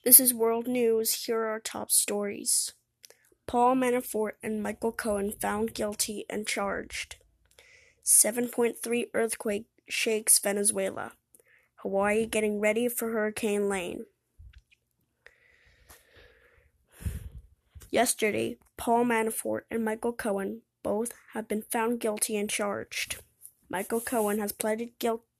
This is World News. Here are our top stories. Paul Manafort and Michael Cohen found guilty and charged. 7.3 earthquake shakes Venezuela. Hawaii getting ready for Hurricane Lane. Yesterday, Paul Manafort and Michael Cohen both have been found guilty and charged. Michael Cohen has pleaded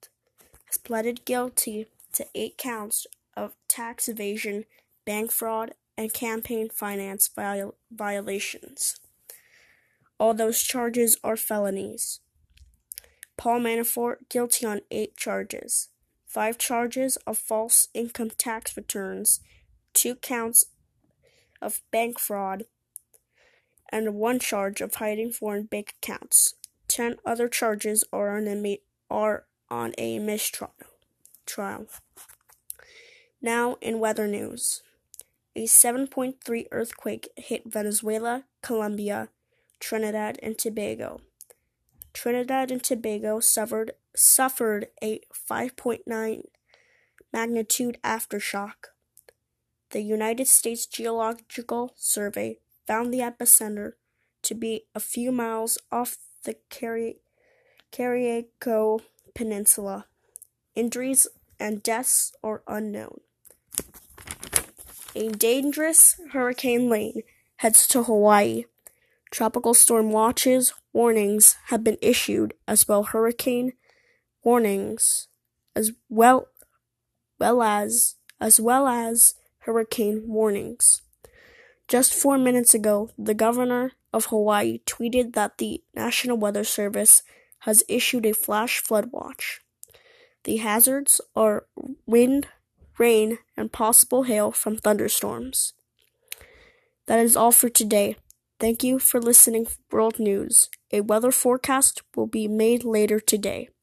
guilty to 8 counts of tax evasion, bank fraud, and campaign finance violations. All those charges are felonies. Paul Manafort guilty on 8 charges, 5 charges of false income tax returns, 2 counts of bank fraud, and 1 charge of hiding foreign bank accounts. 10 other charges are on a mistrial. Now in weather news. A 7.3 earthquake hit Venezuela, Colombia, Trinidad and Tobago. Trinidad and Tobago suffered a 5.9 magnitude aftershock. The United States Geological Survey found the epicenter to be a few miles off the Carriacou Peninsula. Injuries and deaths are unknown. A dangerous Hurricane Lane heads to Hawaii. Tropical storm warnings have been issued, as well hurricane warnings, as well as hurricane warnings. Just 4 minutes ago, the governor of Hawaii tweeted that the National Weather Service has issued a flash flood watch. The hazards are wind, rain, and possible hail from thunderstorms. That is all for today. Thank you for listening to World News. A weather forecast will be made later today.